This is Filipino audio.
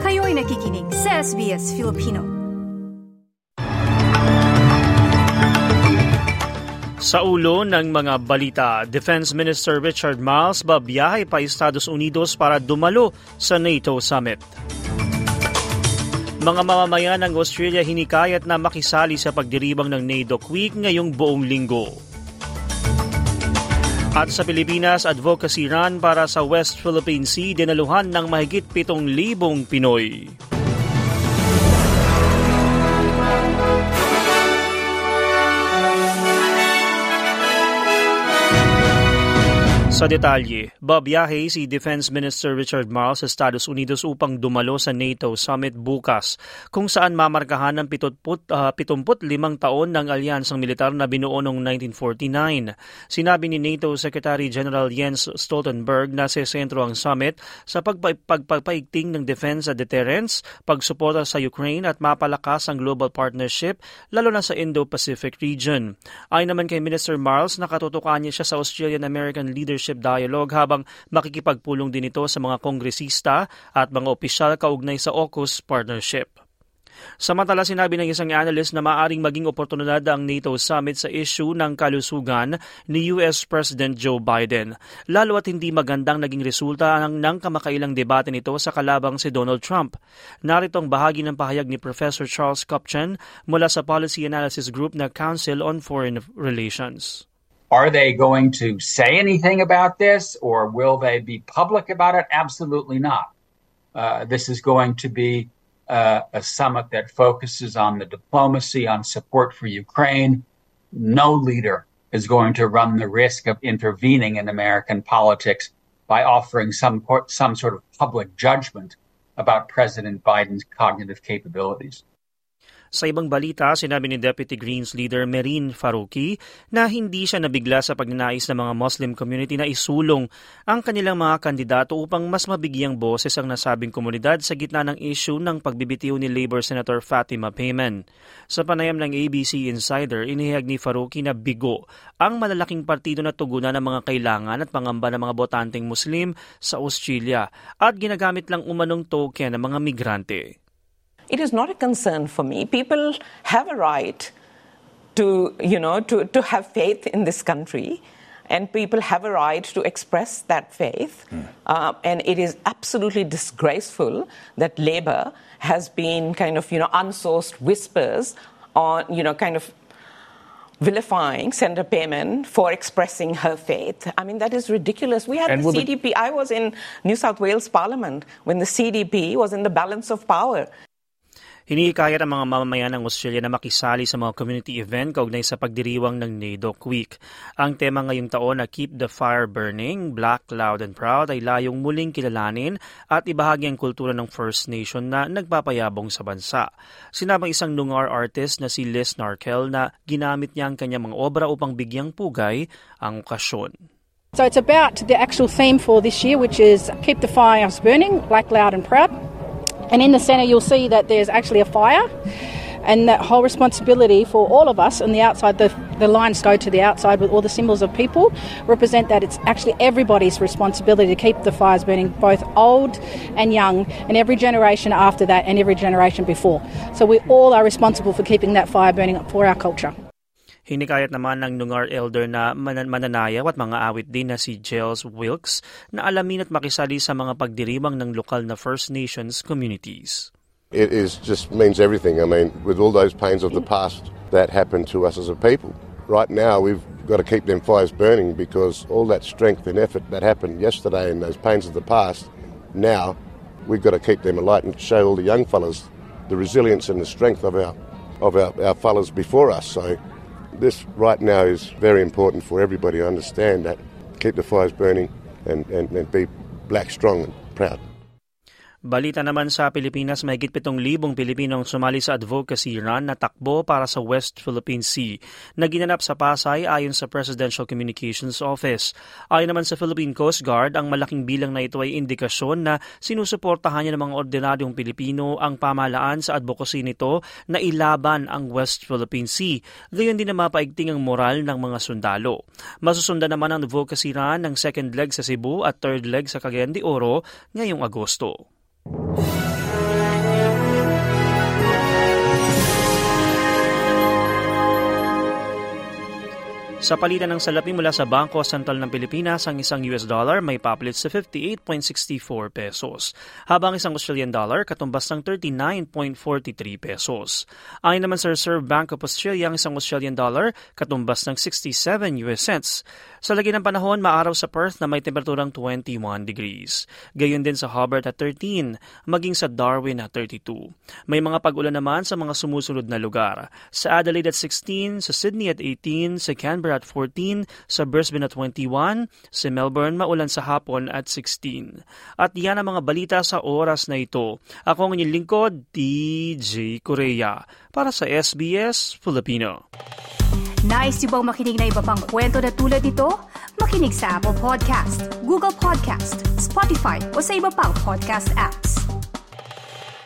Kayo'y nakikinig sa SBS Filipino. Sa ulo ng mga balita, Defense Minister Richard Marles babiyahe pa Estados Unidos para dumalo sa NATO Summit. Mga mamamayan ng Australia hinikayat na makisali sa pagdiriwang ng NAIDOC Week ngayong buong linggo. At sa Pilipinas, advocacy run para sa West Philippine Sea dinaluhan ng mahigit 7,000 Pinoy. Sa detalye, babiyahe si Defense Minister Richard Marles sa Estados Unidos upang dumalo sa NATO Summit bukas, kung saan mamarkahan ng 75 taon ng alyansang militar na binuo noong 1949. Sinabi ni NATO Secretary General Jens Stoltenberg na sesentro ang summit sa pagpapaigting ng defense at deterrence, pagsuporta sa Ukraine at mapalakas ang global partnership, lalo na sa Indo-Pacific region. Ayon naman kay Minister Marles, nakatutukan niya siya sa Australian-American Leadership Dialogue habang makikipagpulong din ito sa mga kongresista at mga opisyal kaugnay sa AUKUS partnership. Samantala, sinabi ng isang analyst na maaring maging oportunidad ang NATO Summit sa issue ng kalusugan ni US President Joe Biden, lalo at hindi magandang naging resulta ng kamakailang debate nito sa kalabang si Donald Trump. Narito ang bahagi ng pahayag ni Professor Charles Kupchan mula sa Policy Analysis Group na Council on Foreign Relations. Are they going to say anything about this, or will they be public about it? Absolutely not. This is going to be a summit that focuses on the diplomacy, on support for Ukraine. No leader is going to run the risk of intervening in American politics by offering some sort of public judgment about President Biden's cognitive capabilities. Sa ibang balita, sinabi ni Deputy Greens leader Merin Faruqi na hindi siya nabigla sa pagnanais ng mga Muslim community na isulong ang kanilang mga kandidato upang mas mabigyang boses ang nasabing komunidad sa gitna ng issue ng pagbibitiw ni Labor Senator Fatima Payman. Sa panayam ng ABC Insider, inihayag ni Faruqi na bigo ang malalaking partido na tugunan ng mga kailangan at pangamba ng mga botanteng Muslim sa Australia at ginagamit lang umanong token ng mga migrante. It is not a concern for me. People have a right to have faith in this country, and people have a right to express that faith. And it is absolutely disgraceful that Labor has been unsourced whispers on, vilifying Senator Payman for expressing her faith. I mean, that is ridiculous. We had the CDP. I was in New South Wales Parliament when the CDP was in the balance of power. Hinihikayat ang mga mamamayan ng Australia na makisali sa mga community event kaugnay sa pagdiriwang ng NAIDOC Week. Ang tema ngayong taon na Keep the Fire Burning, Black, Loud and Proud ay layong muling kilalanin at ibahagi ang kultura ng First Nation na nagpapayabong sa bansa. Sinabang isang Noongar artist na si Liz Narkel na ginamit niya ang kanyang mga obra upang bigyang pugay ang okasyon. So it's about the actual theme for this year, which is Keep the Fires Burning, Black, Loud and Proud. And in the centre you'll see that there's actually a fire, and that whole responsibility for all of us on the outside, the lines go to the outside with all the symbols of people, represent that it's actually everybody's responsibility to keep the fires burning, both old and young, and every generation after that and every generation before. So we all are responsible for keeping that fire burning for our culture. Hinikayat naman ng Noongar elder na mananayaw at mga awit din na si Giles Wilkes na alamin at makisali sa mga pagdiriwang ng lokal na First Nations communities. It just means everything. I mean, with all those pains of the past that happened to us as a people. Right now, we've got to keep them fires burning because all that strength and effort that happened yesterday and those pains of the past, now we've got to keep them alight and show all the young fellas the resilience and the strength of our fellas before us. So this right now is very important for everybody to understand that. Keep the fires burning and be black, strong and proud. Balita naman sa Pilipinas, mahigit 7,000 Pilipino ang sumali sa advocacy run na takbo para sa West Philippine Sea na ginanap sa Pasay ayon sa Presidential Communications Office. Ayon naman sa Philippine Coast Guard, ang malaking bilang na ito ay indikasyon na sinusuportahan niya ng mga ordinaryong Pilipino ang pamahalaan sa advocacy nito na ilaban ang West Philippine Sea. Gayon din na mapaigting ang moral ng mga sundalo. Masusundan naman ang advocacy run ng second leg sa Cebu at third leg sa Cagayan de Oro ngayong Agosto. Sa palitan ng salapi mula sa Bangko Sentral ng Pilipinas, ang isang US dollar may papalit sa 58.64 pesos, habang isang Australian dollar katumbas ng 39.43 pesos. Ayon naman sa Reserve Bank of Australia, ang isang Australian dollar katumbas ng 67 US cents. Sa lagi ng panahon, maaraw sa Perth na may temperaturang 21 degrees. Gayon din sa Hobart at 13, maging sa Darwin at 32. May mga pag-ulan naman sa mga sumusunod na lugar. Sa Adelaide at 16, sa Sydney at 18, sa Canberra at 14, sa Brisbane at 21, sa Melbourne maulan sa hapon at 16. At yan ang mga balita sa oras na ito. Ako ang inyong lingkod, DJ Correa, para sa SBS Filipino. Nice yung bang makinig na iba pang kwento na tulad ito? Makinig sa Apple Podcast, Google Podcast, Spotify o sa iba pang podcast apps.